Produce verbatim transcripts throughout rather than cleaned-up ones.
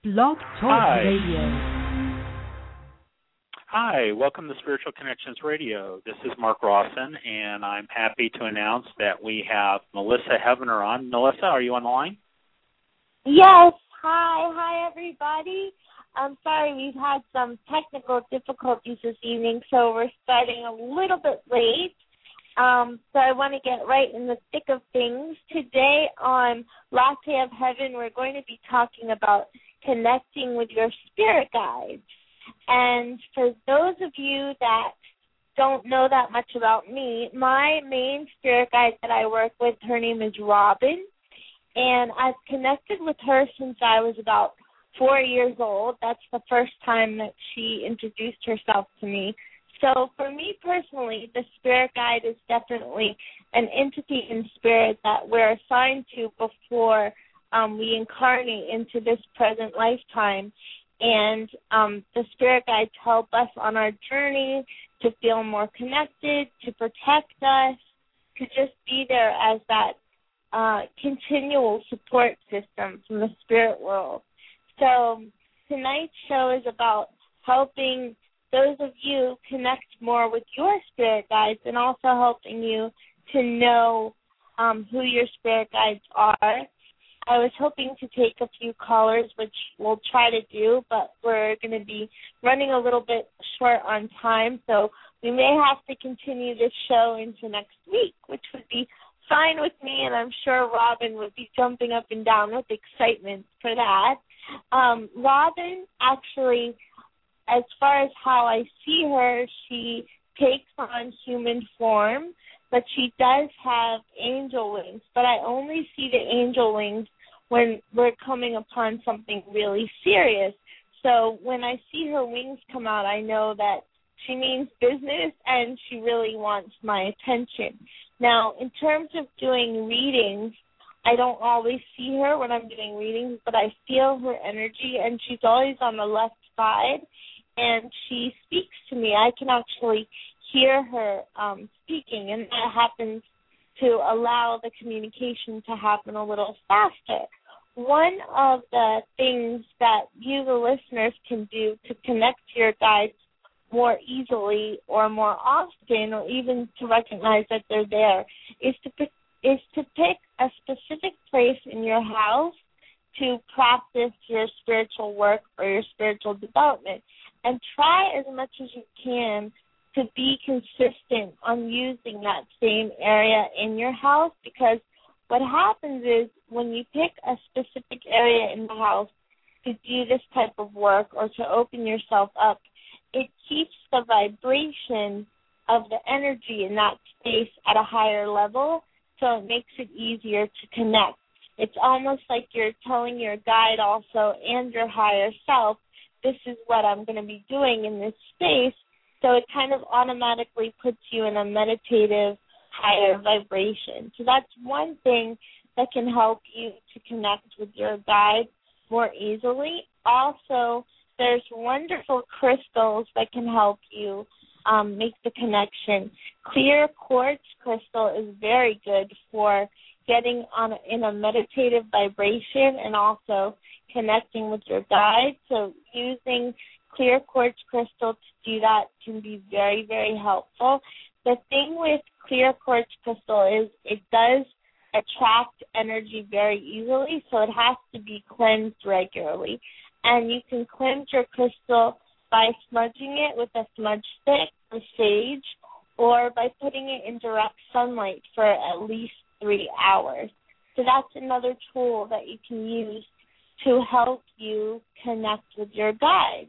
Blog Talk Hi. Radio. Hi, welcome to Spiritual Connections Radio. This is Mark Rawson, and I'm happy to announce that we have Melissa Heavener on. Melissa, are you on the line? Yes. Hi. Hi, everybody. I'm sorry we've had some technical difficulties this evening, so we're starting a little bit late. Um, so I want to get right in the thick of things. Today on Latte of Heaven, we're going to be talking about connecting with your spirit guides. And for those of you that don't know that much about me, my main spirit guide that I work with, her name is Robin, and I've connected with her since I was about four years old. That's the first time that she introduced herself to me. So for me personally, the spirit guide is definitely an entity in spirit that we're assigned to before um, we incarnate into this present lifetime. And um, the spirit guides help us on our journey to feel more connected, to protect us, to just be there as that uh, continual support system from the spirit world. So tonight's show is about helping those of you connect more with your spirit guides and also helping you to know um, who your spirit guides are. I was hoping to take a few callers, which we'll try to do, but we're going to be running a little bit short on time, so we may have to continue this show into next week, which would be fine with me, and I'm sure Robin would be jumping up and down with excitement for that. Um, Robin actually, as far as how I see her, she takes on human form, but she does have angel wings. But I only see the angel wings when we're coming upon something really serious. So when I see her wings come out, I know that she means business and she really wants my attention. Now, in terms of doing readings, I don't always see her when I'm doing readings, but I feel her energy, and she's always on the left side. And she speaks to me. I can actually hear her um, speaking, and that happens to allow the communication to happen a little faster. One of the things that you, the listeners, can do to connect to your guides more easily or more often, or even to recognize that they're there, is to pick, is to pick a specific place in your house to practice your spiritual work or your spiritual development. And try as much as you can to be consistent on using that same area in your house, because what happens is when you pick a specific area in the house to do this type of work or to open yourself up, it keeps the vibration of the energy in that space at a higher level, so it makes it easier to connect. It's almost like you're telling your guide also and your higher self, this is what I'm going to be doing in this space, so it kind of automatically puts you in a meditative, higher vibration. So that's one thing that can help you to connect with your guide more easily. Also, there's wonderful crystals that can help you um, make the connection. Clear quartz crystal is very good for getting on a, in a meditative vibration and also connecting with your guide. So using clear quartz crystal to do that can be very, very helpful. The thing with clear quartz crystal is it does attract energy very easily, so it has to be cleansed regularly. And you can cleanse your crystal by smudging it with a smudge stick or sage, or by putting it in direct sunlight for at least three hours. So that's another tool that you can use to help you connect with your guides.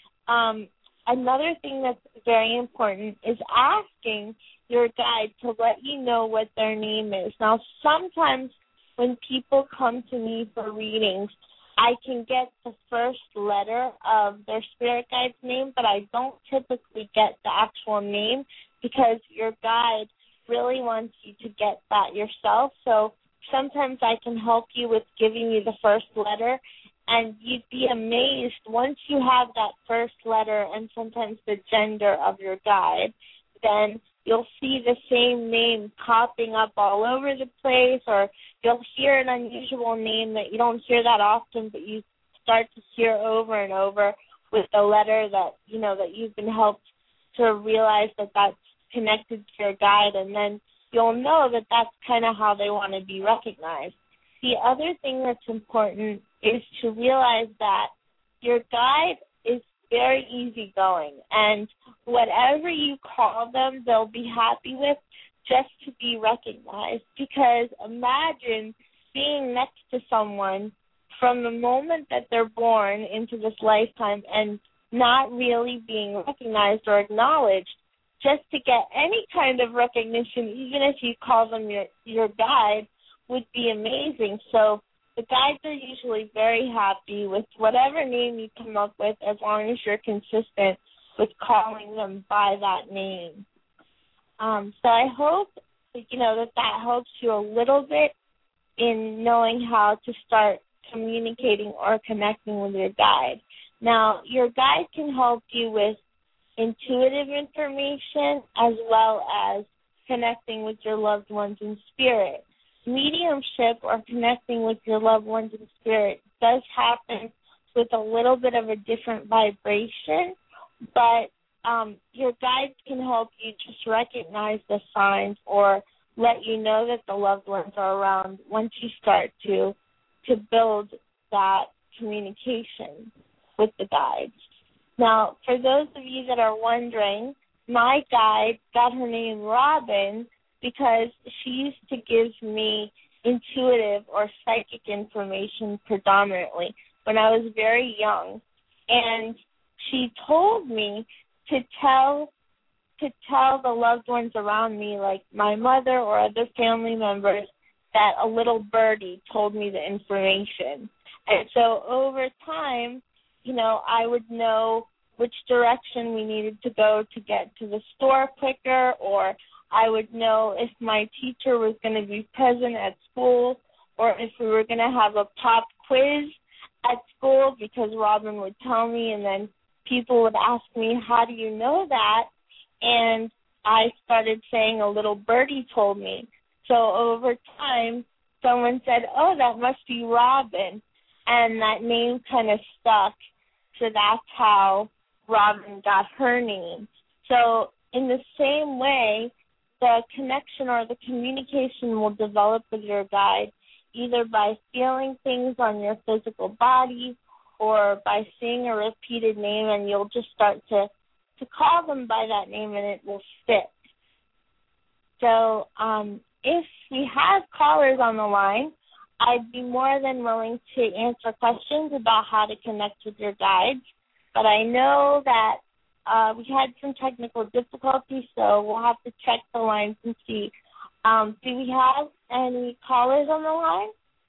Um, another thing that's very important is asking your guide to let you know what their name is. Now, sometimes when people come to me for readings, I can get the first letter of their spirit guide's name, but I don't typically get the actual name because your guide really wants you to get that yourself. So sometimes I can help you with giving you the first letter, and you'd be amazed once you have that first letter and sometimes the gender of your guide, then you'll see the same name popping up all over the place, or you'll hear an unusual name that you don't hear that often, but you start to hear over and over with the letter that, you know, that you've been helped to realize that that's connected to your guide, and then you'll know that that's kind of how they want to be recognized. The other thing that's important is to realize that your guide is very easygoing, and whatever you call them, they'll be happy with just to be recognized. Because imagine being next to someone from the moment that they're born into this lifetime and not really being recognized or acknowledged. Just to get any kind of recognition, even if you call them your, your guide, would be amazing. So the guides are usually very happy with whatever name you come up with, as long as you're consistent with calling them by that name. Um, so I hope, you know, that that helps you a little bit in knowing how to start communicating or connecting with your guide. Now, your guide can help you with intuitive information as well as connecting with your loved ones in spirit. Mediumship or connecting with your loved ones in spirit does happen with a little bit of a different vibration, but um, your guides can help you just recognize the signs or let you know that the loved ones are around once you start to to build that communication with the guides. Now, for those of you that are wondering, my guide got her name Robin because she used to give me intuitive or psychic information predominantly when I was very young. And she told me to tell to tell the loved ones around me, like my mother or other family members, that a little birdie told me the information. And so over time, you know, I would know which direction we needed to go to get to the store quicker, or I would know if my teacher was going to be present at school, or if we were going to have a pop quiz at school, because Robin would tell me, and then people would ask me, how do you know that? And I started saying, a little birdie told me. So over time, someone said, oh, that must be Robin, and that name kind of stuck. So that's how Robin got her name. So in the same way, the connection or the communication will develop with your guide either by feeling things on your physical body or by seeing a repeated name, and you'll just start to, to call them by that name and it will stick. So um, if we have callers on the line, I'd be more than willing to answer questions about how to connect with your guides. But I know that uh, we had some technical difficulties, so we'll have to check the lines and see. Um, do we have any callers on the line?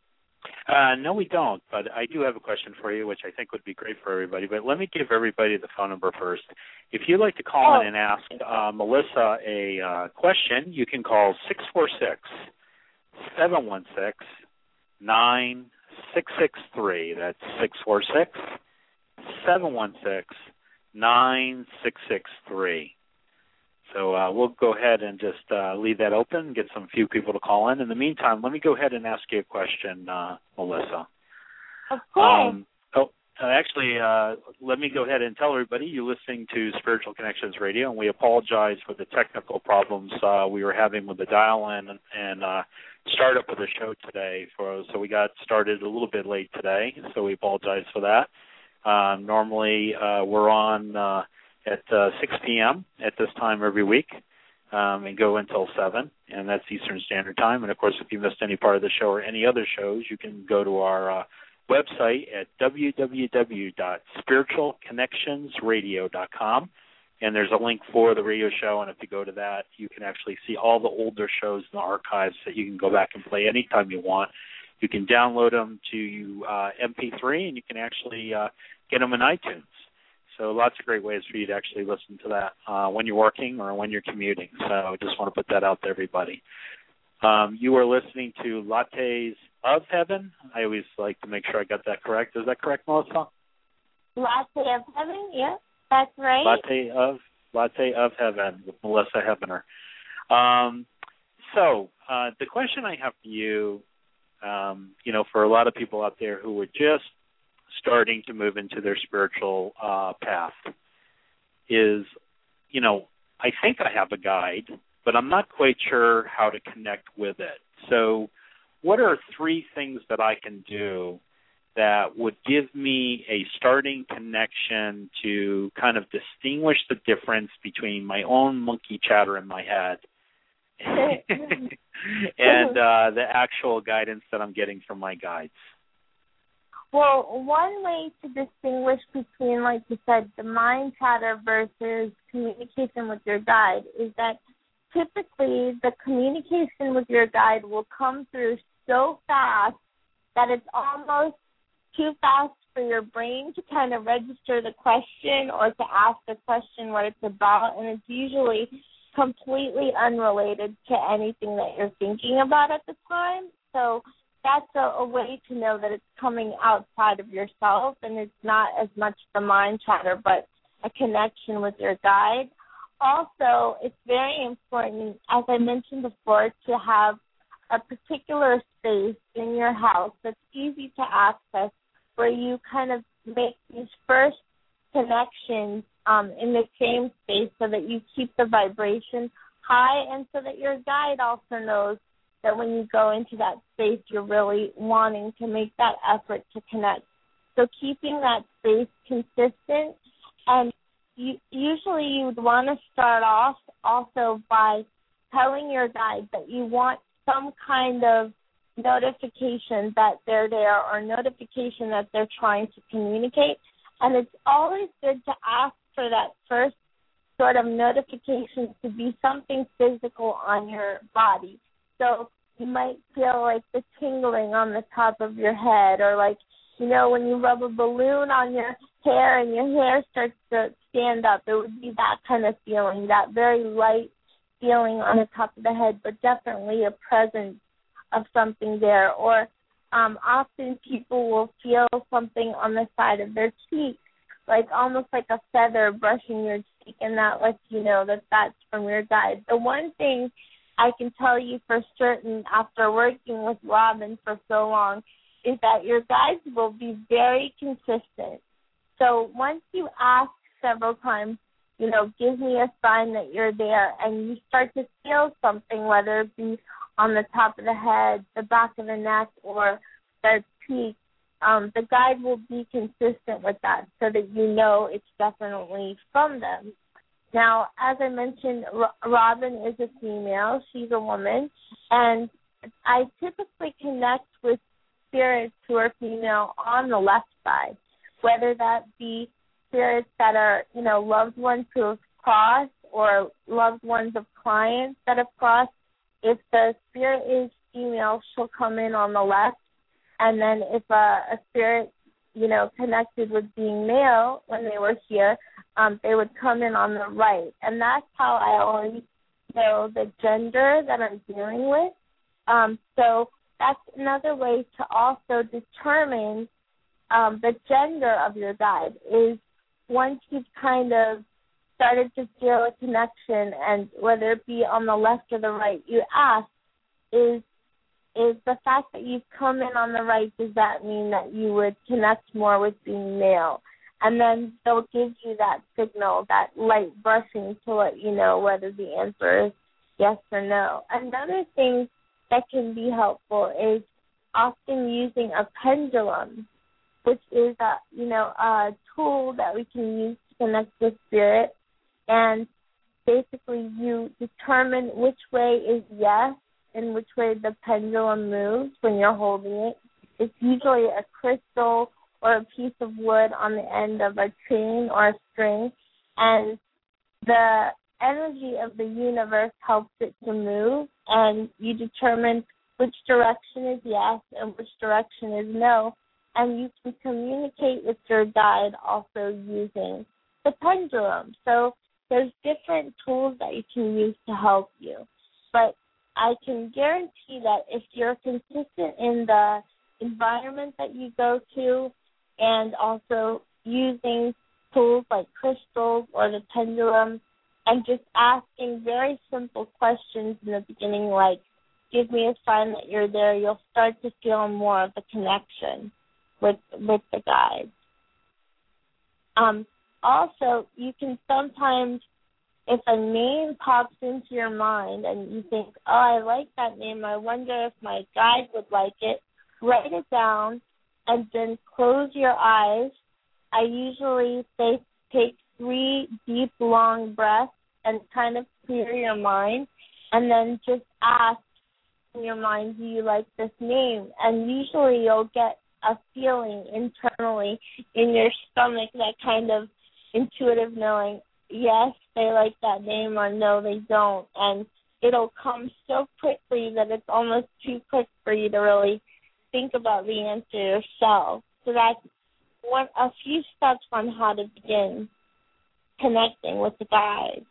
Uh, no, we don't, but I do have a question for you, which I think would be great for everybody. But let me give everybody the phone number first. If you'd like to call oh. in and ask uh, Melissa a uh, question, you can call six four six, seven one six, nine six six three. That's six four six, seven one six, nine six six three. So uh, we'll go ahead and just uh, leave that open, get some few people to call in. In the meantime, let me go ahead and ask you a question, uh, Melissa. Of course. Um, oh, uh, actually, uh, let me go ahead and tell everybody you're listening to Spiritual Connections Radio, and we apologize for the technical problems uh, we were having with the dial-in and, and uh, startup of the show today. For, so we got started a little bit late today, so we apologize for that. Uh, normally, uh, we're on uh, at uh, six p.m. at this time every week um, and go until seven, and that's Eastern Standard Time. And, of course, if you missed any part of the show or any other shows, you can go to our uh, website at w w w dot spiritual connections radio dot com, and there's a link for the radio show, and if you go to that, you can actually see all the older shows in the archives that you can go back and play anytime you want. You can download them to uh, M P three, and you can actually uh, get them in iTunes. So lots of great ways for you to actually listen to that uh, when you're working or when you're commuting. So I just want to put that out to everybody. Um, you are listening to Lattes of Heaven. I always like to make sure I got that correct. Is that correct, Melissa? Latte of Heaven, yeah, that's right. Latte of Latte of Heaven with Melissa Heavener. Um, so uh, the question I have for you, um, you know, for a lot of people out there who are just starting to move into their spiritual uh, path is, you know, I think I have a guide, but I'm not quite sure how to connect with it. So what are three things that I can do that would give me a starting connection to kind of distinguish the difference between my own monkey chatter in my head and uh, the actual guidance that I'm getting from my guides? Well, one way to distinguish between, like you said, the mind chatter versus communication with your guide is that typically the communication with your guide will come through so fast that it's almost too fast for your brain to kind of register the question or to ask the question what it's about, and it's usually completely unrelated to anything that you're thinking about at the time. So that's a, a way to know that it's coming outside of yourself, and it's not as much the mind chatter, but a connection with your guide. Also, it's very important, as I mentioned before, to have a particular space in your house that's easy to access, where you kind of make these first connections um, in the same space so that you keep the vibration high, and so that your guide also knows that when you go into that space, you're really wanting to make that effort to connect. So keeping that space consistent, and you, usually you would want to start off also by telling your guide that you want some kind of notification that they're there or notification that they're trying to communicate. And it's always good to ask for that first sort of notification to be something physical on your body. So you might feel like the tingling on the top of your head, or like, you know, when you rub a balloon on your hair and your hair starts to stand up, it would be that kind of feeling, that very light feeling on the top of the head, but definitely a presence of something there. Or um, often people will feel something on the side of their cheek, like almost like a feather brushing your cheek, and that lets you know that that's from your guide. The one thing I can tell you for certain after working with Robin for so long is that your guides will be very consistent. So once you ask several times, you know, give me a sign that you're there, and you start to feel something, whether it be on the top of the head, the back of the neck, or the cheek, um, the guide will be consistent with that so that you know it's definitely from them. Now, as I mentioned, Robin is a female. She's a woman. And I typically connect with spirits who are female on the left side, whether that be spirits that are, you know, loved ones who have crossed, or loved ones of clients that have crossed. If the spirit is female, she'll come in on the left. And then if a, a spirit, you know, connected with being male when they were here, um, they would come in on the right. And that's how I always know the gender that I'm dealing with. Um, so that's another way to also determine um, the gender of your guide, is once you've kind of started to feel a connection, and whether it be on the left or the right, you ask, is is the fact that you've come in on the right, does that mean that you would connect more with being male? And then they'll give you that signal, that light brushing, to let you know whether the answer is yes or no. Another thing that can be helpful is often using a pendulum, which is a, you know, a tool that we can use to connect with spirit. And basically you determine which way is yes and which way the pendulum moves when you're holding it. It's usually a crystal or a piece of wood on the end of a chain or a string, and the energy of the universe helps it to move, and you determine which direction is yes and which direction is no, and you can communicate with your guide also using the pendulum. So there's different tools that you can use to help you. But I can guarantee that if you're consistent in the environment that you go to, and also using tools like crystals or the pendulum, and just asking very simple questions in the beginning, like, give me a sign that you're there, you'll start to feel more of a connection. with with the guides. Um, also, you can sometimes, if a name pops into your mind and you think, oh, I like that name, I wonder if my guide would like it, write it down and then close your eyes. I usually say take three deep, long breaths and kind of clear your mind, and then just ask in your mind, do you like this name? And usually you'll get a feeling internally in your stomach, that kind of intuitive knowing, yes, they like that name, or no, they don't. And it'll come so quickly that it's almost too quick for you to really think about the answer yourself. So that's one, a few steps on how to begin connecting with the guides.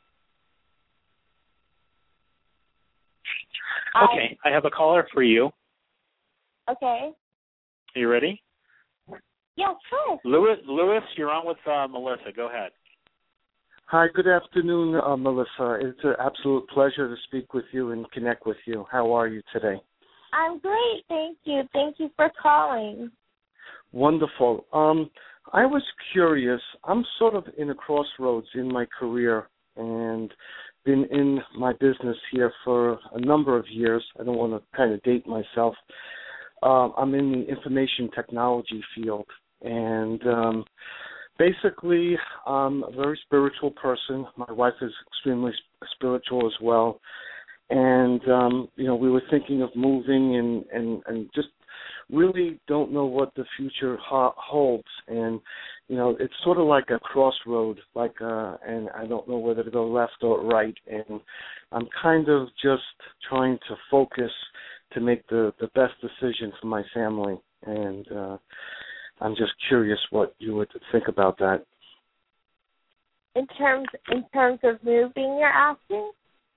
Okay, I, I have a caller for you. Okay. Are you ready? Yeah, sure. Lewis, Lewis, you're on with uh, Melissa. Go ahead. Hi, good afternoon, uh, Melissa. It's an absolute pleasure to speak with you and connect with you. How are you today? I'm great, thank you. Thank you for calling. Wonderful. Um, I was curious. I'm sort of in a crossroads in my career and been in my business here for a number of years. I don't want to kind of date myself. Uh, I'm in the information technology field, and um, basically I'm a very spiritual person. My wife is extremely spiritual as well, and um, you know, we were thinking of moving and, and, and just really don't know what the future ho- holds. And you know, it's sort of like a crossroad, like uh, and I don't know whether to go left or right, and I'm kind of just trying to focus to make the, the best decision for my family, and uh, I'm just curious what you would think about that. In terms in terms of moving, you're asking?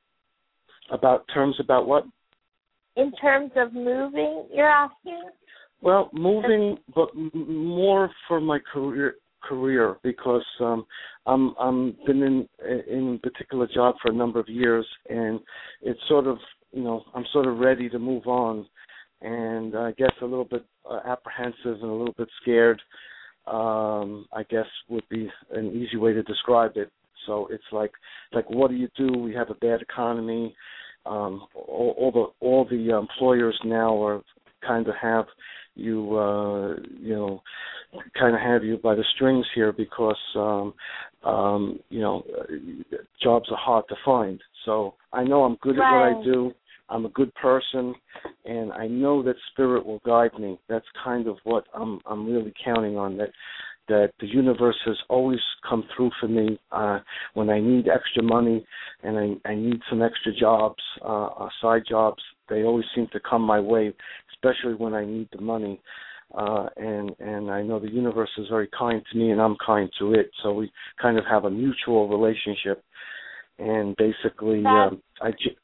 About terms about what? In terms of moving, you're asking? Well, moving, but m- more for my career career because um, I'm I'm been in in a particular job for a number of years, and it's sort of, you know, I'm sort of ready to move on, and I guess a little bit uh, apprehensive and a little bit scared, um, I guess would be an easy way to describe it. So it's like, like what do you do? We have a bad economy. Um, all, all the all the employers now are kind of have you, uh, you know, kind of have you by the strings here because, um, um, you know, jobs are hard to find. So I know I'm good right. at what I do. I'm a good person, and I know that spirit will guide me. That's kind of what I'm I'm really counting on, that that the universe has always come through for me uh, when I need extra money and I, I need some extra jobs, uh, uh, side jobs. They always seem to come my way, especially when I need the money. Uh, and, and I know the universe is very kind to me and I'm kind to it. So we kind of have a mutual relationship. And basically, That's, um, I ju-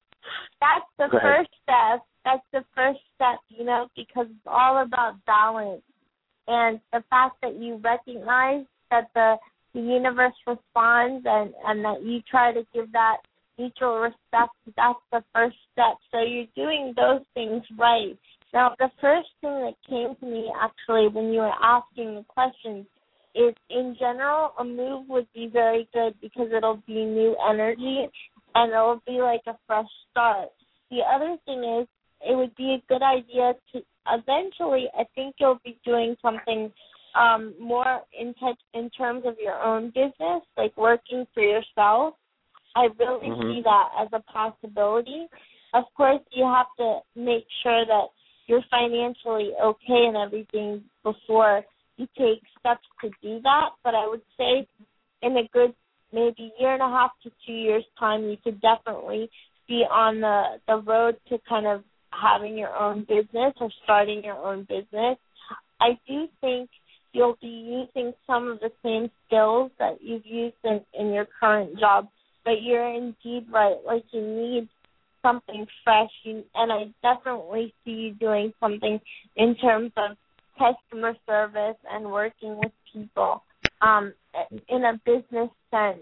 that's the Go ahead. first step. That's the first step, you know, because it's all about balance. And the fact that you recognize that the, the universe responds and, and that you try to give that mutual respect, that's the first step. So you're doing those things right. Now, the first thing that came to me, actually, when you were asking the questions, is in general, a move would be very good because it'll be new energy and it'll be like a fresh start. The other thing is, it would be a good idea to eventually, I think you'll be doing something um, more in touch in terms of your own business, like working for yourself. I really Mm-hmm. see that as a possibility. Of course, you have to make sure that you're financially okay and everything before you take steps to do that. But I would say in a good maybe year and a half to two years' time, you could definitely be on the, the road to kind of having your own business or starting your own business. I do think you'll be using some of the same skills that you've used in, in your current job, but you're indeed right. Like, you need something fresh, you, and I definitely see you doing something in terms of customer service and working with people um, in a business sense,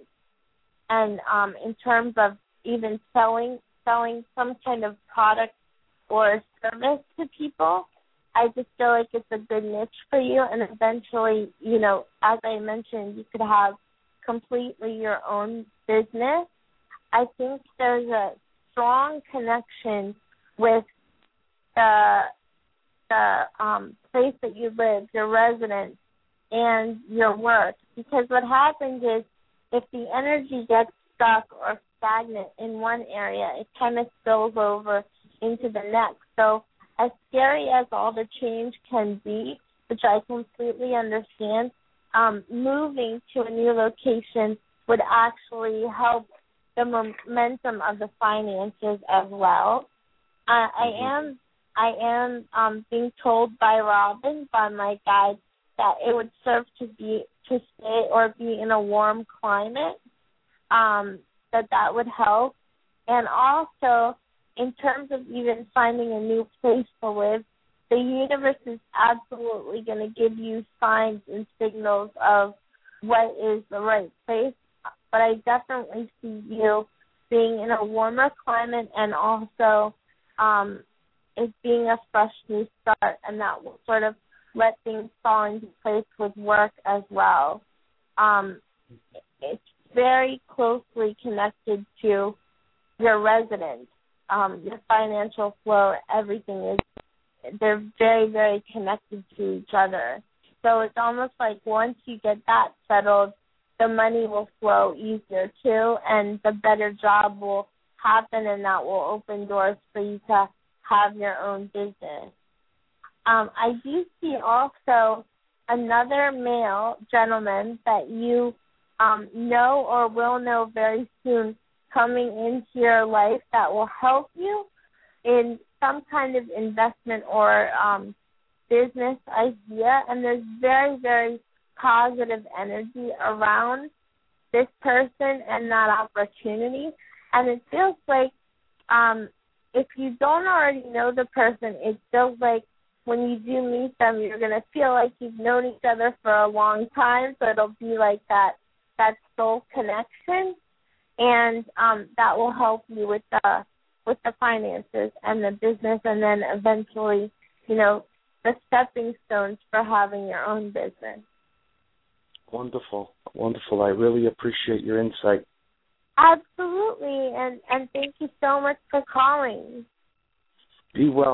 and um, in terms of even selling selling some kind of product or service to people. I just feel like it's a good niche for you, and eventually, you know, as I mentioned, you could have completely your own business. I think there's a strong connection with the the um, place that you live, your residence, and your work. Because what happens is if the energy gets stuck or stagnant in one area, it kind of spills over into the next. So as scary as all the change can be, which I completely understand, um, moving to a new location would actually help the momentum of the finances as well. Uh, I am I am um, being told by Robin, by my guide, that it would serve to be to stay or be in a warm climate, um, that that would help. And also, in terms of even finding a new place to live, the universe is absolutely going to give you signs and signals of what is the right place. But I definitely see you being in a warmer climate and also um, it being a fresh new start, and that will sort of let things fall into place with work as well. Um, it's very closely connected to your residence, um, your financial flow, everything is, they're very, very connected to each other. So it's almost like once you get that settled, the money will flow easier too, and the better job will happen, and that will open doors for you to have your own business. Um, I do see also another male gentleman that you um, know or will know very soon coming into your life that will help you in some kind of investment or um, business idea, and there's very, very positive energy around this person and that opportunity. And it feels like um, if you don't already know the person, it feels like when you do meet them, you're going to feel like you've known each other for a long time, so it'll be like that that soul connection, and um, that will help you with the with the finances and the business, and then eventually, you know, the stepping stones for having your own business. Wonderful, wonderful. I really appreciate your insight. Absolutely, and, and thank you so much for calling. Be well.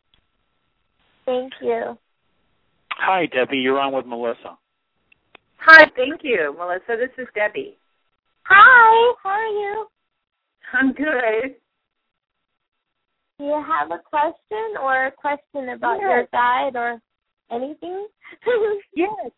Thank you. Hi, Debbie. You're on with Melissa. Hi, thank you, Melissa. This is Debbie. Hi, how are you? I'm good. Do you have a question or a question about yes. your guide or anything? Yes.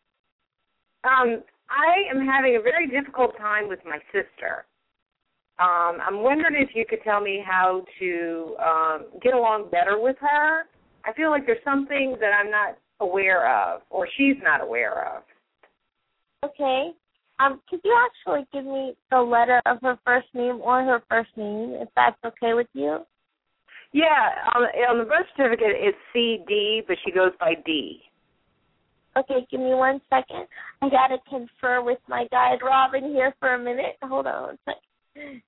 Um, I am having a very difficult time with my sister. Um, I'm wondering if you could tell me how to um, get along better with her. I feel like there's something that I'm not aware of, or she's not aware of. Okay. Um, could you actually give me the letter of her first name or her first name, if that's okay with you? Yeah, on, on the birth certificate it's C D, but she goes by D. Okay, give me one second. I got to confer with my guide, Robin, here for a minute. Hold on one second.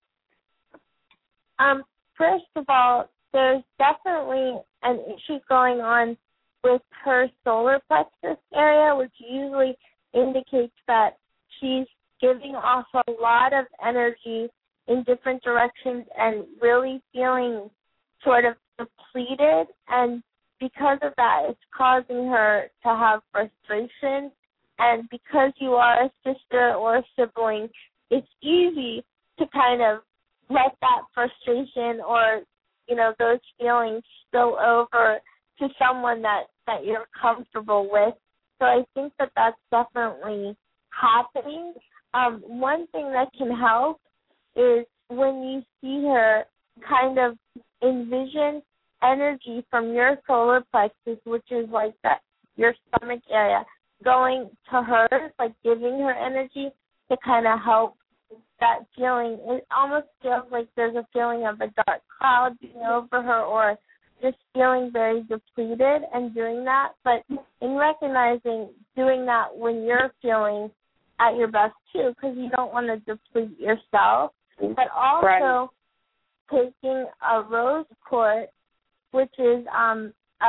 Um, first of all, there's definitely an issue going on with her solar plexus area, which usually indicates that she's giving off a lot of energy in different directions and really feeling sort of depleted, and because of that, it's causing her to have frustration. And because you are a sister or a sibling, it's easy to kind of let that frustration or, you know, those feelings spill over to someone that, that you're comfortable with. So I think that that's definitely happening. Um, one thing that can help is when you see her, kind of envision energy from your solar plexus, which is like that your stomach area, going to her, like giving her energy to kind of help that feeling. It almost feels like there's a feeling of a dark cloud being over her, or just feeling very depleted and doing that. But in recognizing doing that when you're feeling at your best too, because you don't want to deplete yourself, but also right. taking a rose quartz, which is um, a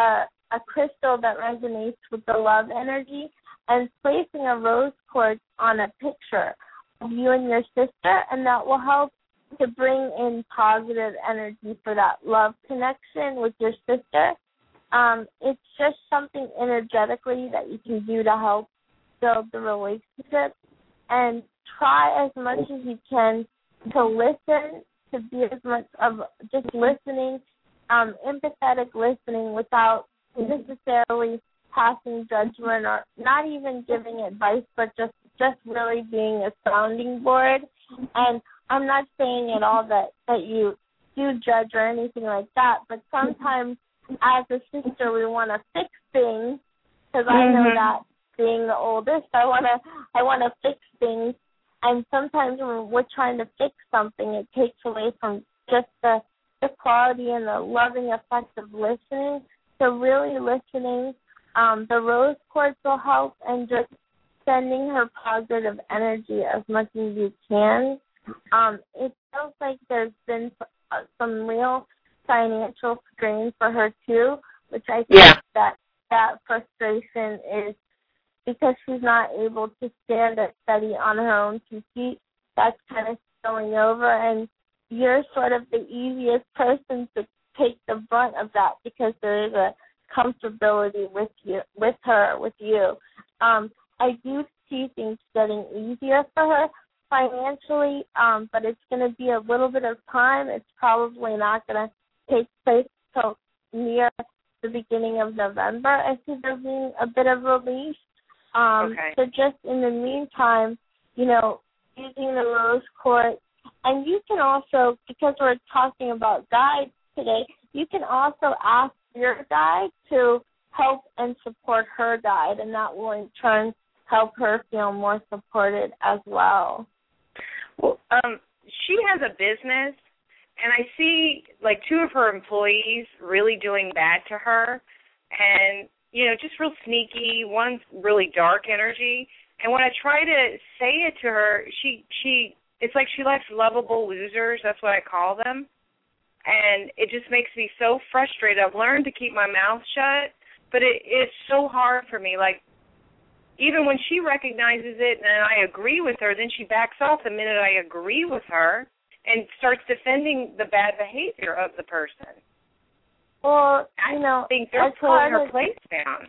a crystal that resonates with the love energy and placing a rose quartz on a picture of you and your sister, and that will help to bring in positive energy for that love connection with your sister. Um, it's just something energetically that you can do to help build the relationship, and try as much as you can to listen, to be as much of just listening, um, empathetic listening without necessarily passing judgment or not even giving advice, but just, just really being a sounding board. And I'm not saying at all that, that you do judge or anything like that, but sometimes as a sister we want to fix things, because mm-hmm. I know that being the oldest, I want to I want to fix things, and sometimes when we're trying to fix something, it takes away from just the, the quality and the loving effect of listening. So really listening, um, the rose quartz will help, and just sending her positive energy as much as you can. Um, it feels like there's been some real financial strain for her too, which I think yeah. that that frustration is because she's not able to stand up steady on her own two feet. That's kind of spilling over, and you're sort of the easiest person to take the brunt of that because there is a comfortability with you, with her, with you. Um, I do see things getting easier for her financially, um, but it's going to be a little bit of time. It's probably not going to take place till near the beginning of November. I see there being a bit of relief. Um, okay. So just in the meantime, you know, using the rose quartz, and you can also, because we're talking about guides today, you can also ask your guide to help and support her guide, and that will in turn help her feel more supported as well. Well, um, she has a business, and I see, like, two of her employees really doing bad to her, and, you know, just real sneaky. One's really dark energy, and when I try to say it to her, she, she it's like she likes lovable losers. That's what I call them, and it just makes me so frustrated. I've learned to keep my mouth shut, but it, it's so hard for me. Like, even when she recognizes it and I agree with her, then she backs off the minute I agree with her and starts defending the bad behavior of the person. Well, you know, I think they're pulling her place down.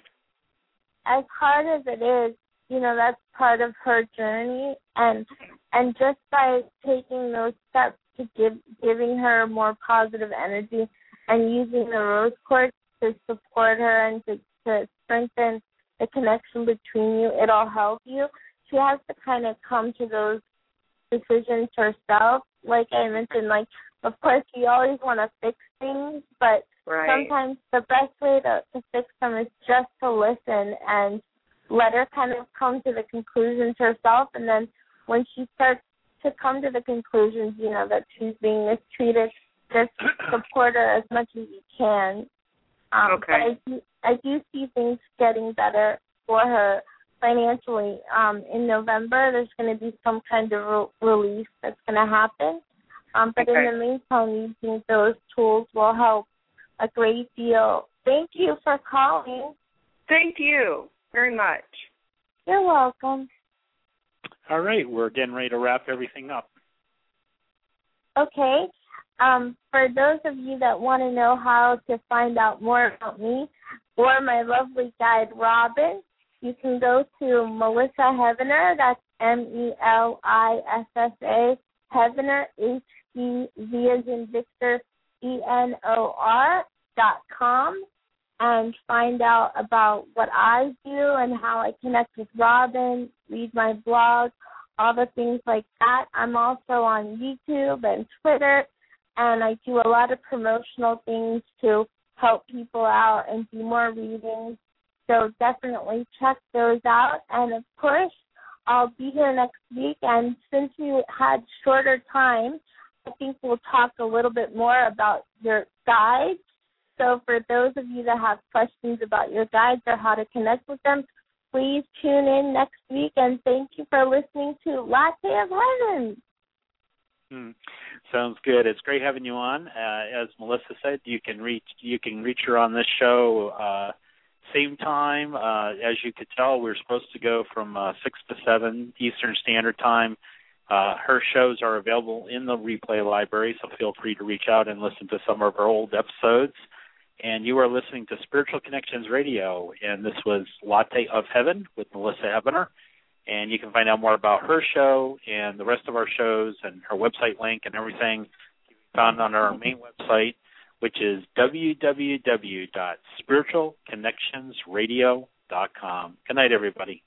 As hard as it is, you know, that's part of her journey, and and just by taking those steps to give giving her more positive energy and using the rose quartz to support her and to, to strengthen the connection between you, it'll help you. She has to kind of come to those decisions herself. Like I mentioned, like, of course, you always want to fix things, but right. sometimes the best way to, to fix them is just to listen and let her kind of come to the conclusions herself. And then when she starts to come to the conclusions, you know, that she's being mistreated, just support her as much as you can. Um, okay. But I do, I do see things getting better for her financially. Um, in November, there's going to be some kind of re- relief that's going to happen. Um, but okay. in the meantime, using those tools will help a great deal. Thank you for calling. Thank you very much. You're welcome. All right, we're getting ready to wrap everything up. Okay. Um, for those of you that want to know how to find out more about me or my lovely guide, Robin, you can go to Melissa Heavener, that's M E L I S S A, Heavener, H E V as in Victor, E N O R dot com, and find out about what I do and how I connect with Robin, read my blog, all the things like that. I'm also on YouTube and Twitter, and I do a lot of promotional things to help people out and do more readings. So definitely check those out. And, of course, I'll be here next week. And since we had shorter time, I think we'll talk a little bit more about your guides. So for those of you that have questions about your guides or how to connect with them, please tune in next week. And thank you for listening to Latte of Heaven. Hmm. Sounds good. It's great having you on. Uh, as Melissa said, you can reach you can reach her on this show uh, same time. Uh, as you could tell, we're supposed to go from uh, six to seven Eastern Standard Time. Uh, her shows are available in the replay library, so feel free to reach out and listen to some of our old episodes. And you are listening to Spiritual Connections Radio, and this was Latte of Heaven with Melissa Ebener. And you can find out more about her show and the rest of our shows and her website link and everything you can find on our main website, which is w w w dot spiritual connections radio dot com. Good night, everybody.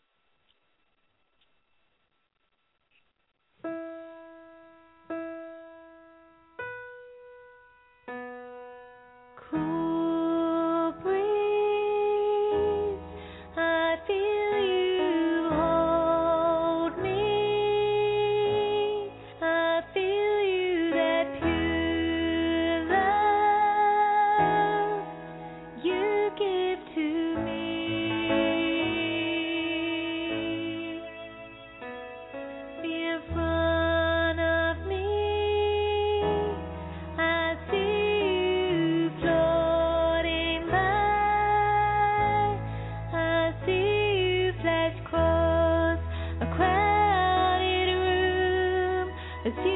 It's